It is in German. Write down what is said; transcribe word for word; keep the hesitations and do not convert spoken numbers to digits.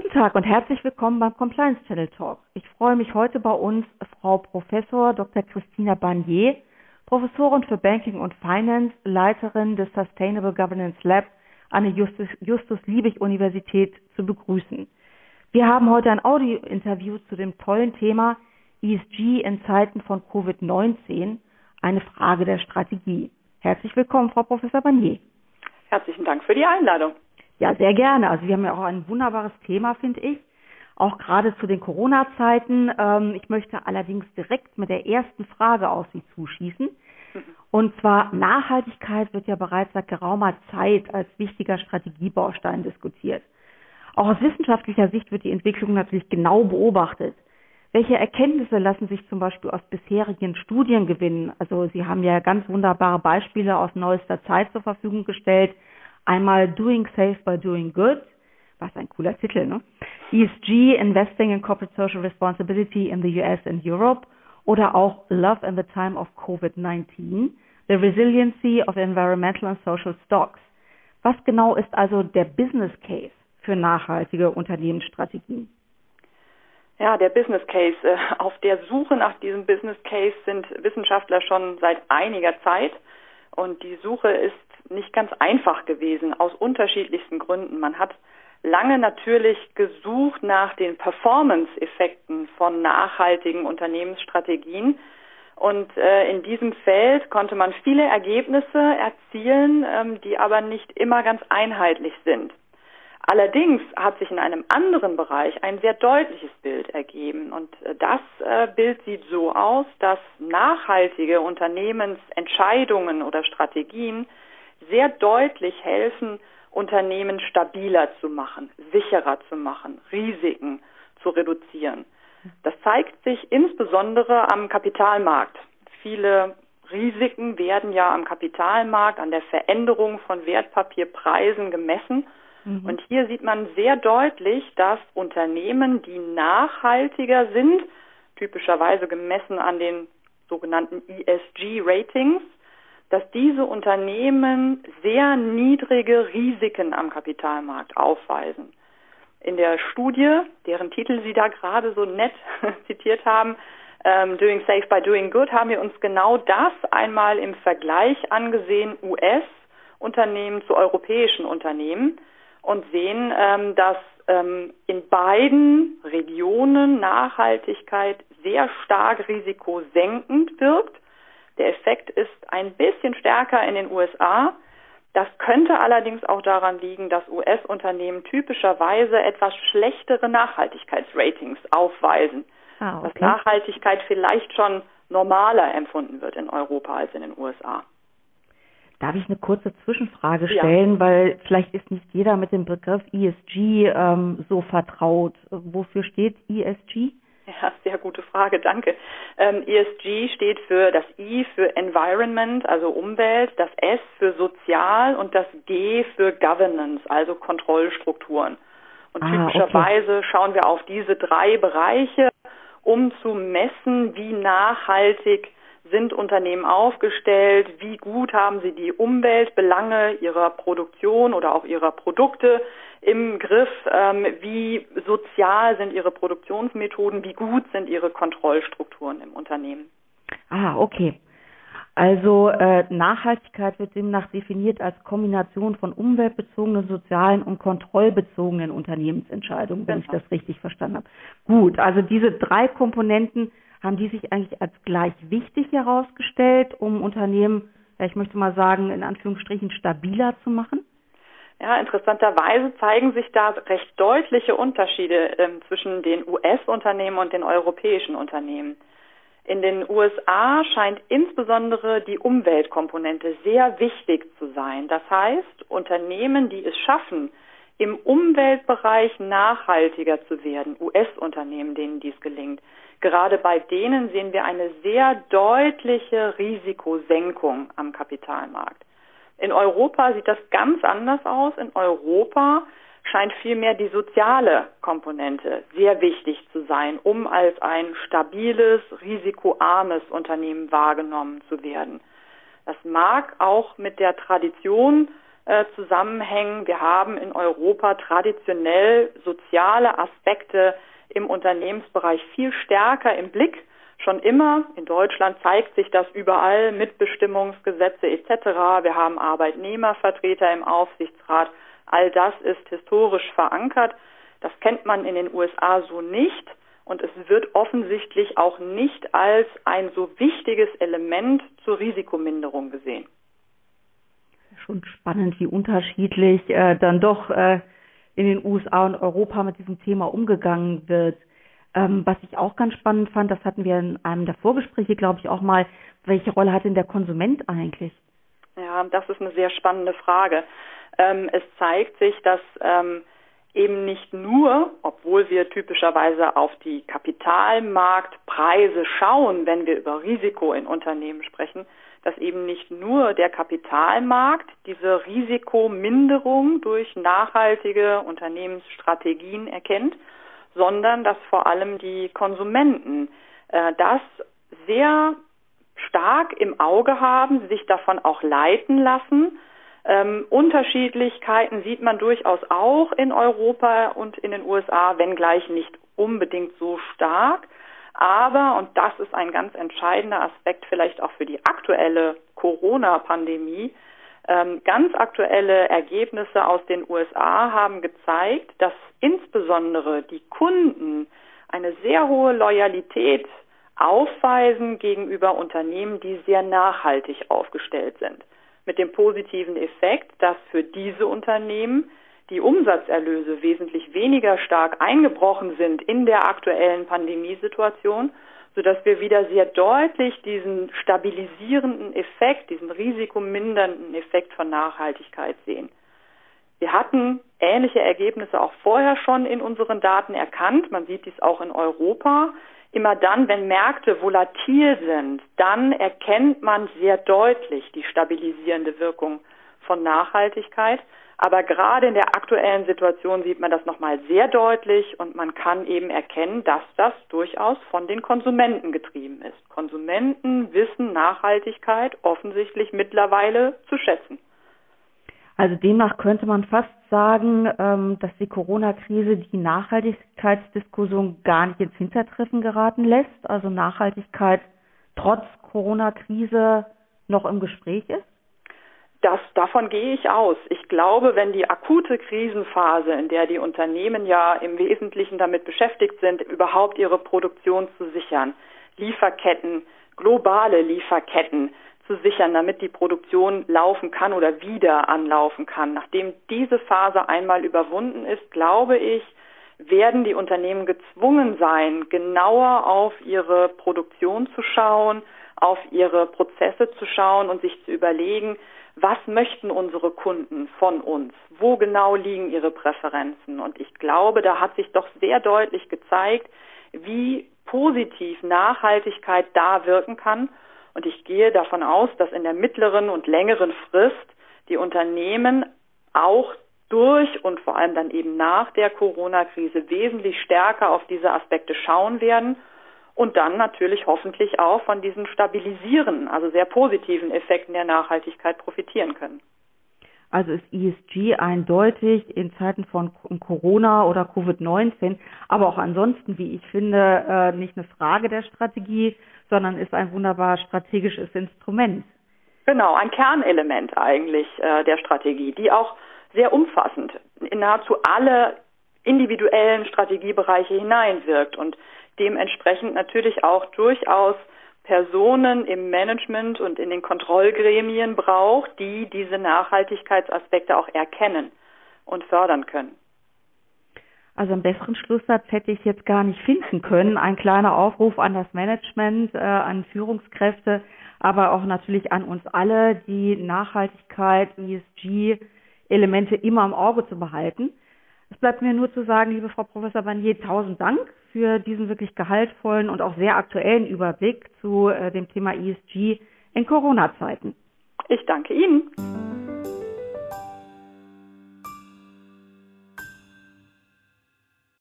Guten Tag und herzlich willkommen beim Compliance Channel Talk. Ich freue mich heute bei uns Frau Professor Doktor Christina Barnier, Professorin für Banking und Finance, Leiterin des Sustainable Governance Lab an der Justus, Justus-Liebig-Universität zu begrüßen. Wir haben heute ein Audio-Interview zu dem tollen Thema E S G in Zeiten von Covid neunzehn, eine Frage der Strategie. Herzlich willkommen, Frau Professor Barnier. Herzlichen Dank für die Einladung. Ja, sehr gerne. Also wir haben ja auch ein wunderbares Thema, finde ich, auch gerade zu den Corona-Zeiten. Ähm, ich möchte allerdings direkt mit der ersten Frage auf Sie zuschießen. Und zwar, Nachhaltigkeit wird ja bereits seit geraumer Zeit als wichtiger Strategiebaustein diskutiert. Auch aus wissenschaftlicher Sicht wird die Entwicklung natürlich genau beobachtet. Welche Erkenntnisse lassen sich zum Beispiel aus bisherigen Studien gewinnen? Also Sie haben ja ganz wunderbare Beispiele aus neuester Zeit zur Verfügung gestellt. Einmal Doing Safe by Doing Good, was ein cooler Titel, ne? E S G, Investing in Corporate Social Responsibility in the U S and Europe, oder auch Love in the Time of Covid neunzehn, The Resiliency of Environmental and Social Stocks. Was genau ist also der Business Case für nachhaltige Unternehmensstrategien? Ja, der Business Case. Auf der Suche nach diesem Business Case sind Wissenschaftler schon seit einiger Zeit. Und die Suche ist nicht ganz einfach gewesen, aus unterschiedlichsten Gründen. Man hat lange natürlich gesucht nach den Performance-Effekten von nachhaltigen Unternehmensstrategien. Und äh, in diesem Feld konnte man viele Ergebnisse erzielen, ähm, die aber nicht immer ganz einheitlich sind. Allerdings hat sich in einem anderen Bereich ein sehr deutliches Bild ergeben. Und das äh, Bild sieht so aus, dass nachhaltige Unternehmensentscheidungen oder Strategien sehr deutlich helfen, Unternehmen stabiler zu machen, sicherer zu machen, Risiken zu reduzieren. Das zeigt sich insbesondere am Kapitalmarkt. Viele Risiken werden ja am Kapitalmarkt, an der Veränderung von Wertpapierpreisen gemessen. Mhm. Und hier sieht man sehr deutlich, dass Unternehmen, die nachhaltiger sind, typischerweise gemessen an den sogenannten E S G-Ratings, dass diese Unternehmen sehr niedrige Risiken am Kapitalmarkt aufweisen. In der Studie, deren Titel Sie da gerade so nett zitiert haben, ähm, Doing Safe by Doing Good, haben wir uns genau das einmal im Vergleich angesehen, U S-Unternehmen zu europäischen Unternehmen, und sehen, ähm, dass ähm, in beiden Regionen Nachhaltigkeit sehr stark risikosenkend wirkt. Der Effekt ist ein bisschen stärker in den U S A. Das könnte allerdings auch daran liegen, dass U S-Unternehmen typischerweise etwas schlechtere Nachhaltigkeitsratings aufweisen. Ah, okay. Dass Nachhaltigkeit vielleicht schon normaler empfunden wird in Europa als in den U S A. Darf ich eine kurze Zwischenfrage stellen, ja. Weil vielleicht ist nicht jeder mit dem Begriff E S G ähm, so vertraut. Wofür steht E S G? Ja, sehr gute Frage, danke. Ähm, E S G steht für das I für Environment, also Umwelt, das S für Sozial und das G für Governance, also Kontrollstrukturen. Und ah, typischerweise okay. schauen wir auf diese drei Bereiche, um zu messen, wie nachhaltig sind Unternehmen aufgestellt, wie gut haben sie die Umweltbelange ihrer Produktion oder auch ihrer Produkte im Griff, ähm, wie sozial sind ihre Produktionsmethoden, wie gut sind ihre Kontrollstrukturen im Unternehmen. Ah, okay. Also äh, Nachhaltigkeit wird demnach definiert als Kombination von umweltbezogenen, sozialen und kontrollbezogenen Unternehmensentscheidungen, wenn genau. ich das richtig verstanden habe. Gut, also diese drei Komponenten haben die sich eigentlich als gleich wichtig herausgestellt, um Unternehmen, ja, ich möchte mal sagen, in Anführungsstrichen stabiler zu machen? Ja, interessanterweise zeigen sich da recht deutliche Unterschiede äh, zwischen den U S-Unternehmen und den europäischen Unternehmen. In den U S A scheint insbesondere die Umweltkomponente sehr wichtig zu sein. Das heißt, Unternehmen, die es schaffen, im Umweltbereich nachhaltiger zu werden, U S-Unternehmen, denen dies gelingt, gerade bei denen sehen wir eine sehr deutliche Risikosenkung am Kapitalmarkt. In Europa sieht das ganz anders aus. In Europa scheint vielmehr die soziale Komponente sehr wichtig zu sein, um als ein stabiles, risikoarmes Unternehmen wahrgenommen zu werden. Das mag auch mit der Tradition äh, zusammenhängen. Wir haben in Europa traditionell soziale Aspekte im Unternehmensbereich viel stärker im Blick. Schon immer. In Deutschland zeigt sich das überall, Mitbestimmungsgesetze et cetera. Wir haben Arbeitnehmervertreter im Aufsichtsrat. All das ist historisch verankert. Das kennt man in den U S A so nicht. Und es wird offensichtlich auch nicht als ein so wichtiges Element zur Risikominderung gesehen. Schon spannend, wie unterschiedlich äh, dann doch äh, in den U S A und Europa mit diesem Thema umgegangen wird. Ähm, was ich auch ganz spannend fand, das hatten wir in einem der Vorgespräche, glaube ich, auch mal, welche Rolle hat denn der Konsument eigentlich? Ja, das ist eine sehr spannende Frage. Ähm, es zeigt sich, dass ähm, eben nicht nur, obwohl wir typischerweise auf die Kapitalmarktpreise schauen, wenn wir über Risiko in Unternehmen sprechen, dass eben nicht nur der Kapitalmarkt diese Risikominderung durch nachhaltige Unternehmensstrategien erkennt, sondern dass vor allem die Konsumenten äh, das sehr stark im Auge haben, sich davon auch leiten lassen. Ähm, Unterschiedlichkeiten sieht man durchaus auch in Europa und in den U S A, wenngleich nicht unbedingt so stark. Aber, und das ist ein ganz entscheidender Aspekt vielleicht auch für die aktuelle Corona-Pandemie, ähm, ganz aktuelle Ergebnisse aus den U S A haben gezeigt, dass insbesondere die Kunden eine sehr hohe Loyalität aufweisen gegenüber Unternehmen, die sehr nachhaltig aufgestellt sind. Mit dem positiven Effekt, dass für diese Unternehmen die Umsatzerlöse wesentlich weniger stark eingebrochen sind in der aktuellen Pandemiesituation, sodass wir wieder sehr deutlich diesen stabilisierenden Effekt, diesen risikomindernden Effekt von Nachhaltigkeit sehen. Wir hatten ähnliche Ergebnisse auch vorher schon in unseren Daten erkannt. Man sieht dies auch in Europa. Immer dann, wenn Märkte volatil sind, dann erkennt man sehr deutlich die stabilisierende Wirkung von Nachhaltigkeit. Aber gerade in der aktuellen Situation sieht man das nochmal sehr deutlich und man kann eben erkennen, dass das durchaus von den Konsumenten getrieben ist. Konsumenten wissen Nachhaltigkeit offensichtlich mittlerweile zu schätzen. Also demnach könnte man fast sagen, dass die Corona-Krise die Nachhaltigkeitsdiskussion gar nicht ins Hintertreffen geraten lässt. Also Nachhaltigkeit trotz Corona-Krise noch im Gespräch ist? Das, davon gehe ich aus. Ich glaube, wenn die akute Krisenphase, in der die Unternehmen ja im Wesentlichen damit beschäftigt sind, überhaupt ihre Produktion zu sichern, Lieferketten, globale Lieferketten zu sichern, damit die Produktion laufen kann oder wieder anlaufen kann. Nachdem diese Phase einmal überwunden ist, glaube ich, werden die Unternehmen gezwungen sein, genauer auf ihre Produktion zu schauen, auf ihre Prozesse zu schauen und sich zu überlegen, was möchten unsere Kunden von uns? Wo genau liegen ihre Präferenzen? Und ich glaube, da hat sich doch sehr deutlich gezeigt, wie positiv Nachhaltigkeit da wirken kann. Und ich gehe davon aus, dass in der mittleren und längeren Frist die Unternehmen auch durch und vor allem dann eben nach der Corona-Krise wesentlich stärker auf diese Aspekte schauen werden und dann natürlich hoffentlich auch von diesen stabilisierenden, also sehr positiven Effekten der Nachhaltigkeit profitieren können. Also ist E S G eindeutig in Zeiten von Corona oder Covid neunzehn, aber auch ansonsten, wie ich finde, nicht eine Frage der Strategie, sondern ist ein wunderbar strategisches Instrument. Genau, ein Kernelement eigentlich äh, der Strategie, die auch sehr umfassend in nahezu alle individuellen Strategiebereiche hineinwirkt und dementsprechend natürlich auch durchaus Personen im Management und in den Kontrollgremien braucht, die diese Nachhaltigkeitsaspekte auch erkennen und fördern können. Also einen besseren Schlusssatz hätte ich jetzt gar nicht finden können. Ein kleiner Aufruf an das Management, äh, an Führungskräfte, aber auch natürlich an uns alle, die Nachhaltigkeit, E S G-Elemente immer im Auge zu behalten. Es bleibt mir nur zu sagen, liebe Frau Professor Barnier, tausend Dank für diesen wirklich gehaltvollen und auch sehr aktuellen Überblick zu äh, dem Thema E S G in Corona-Zeiten. Ich danke Ihnen.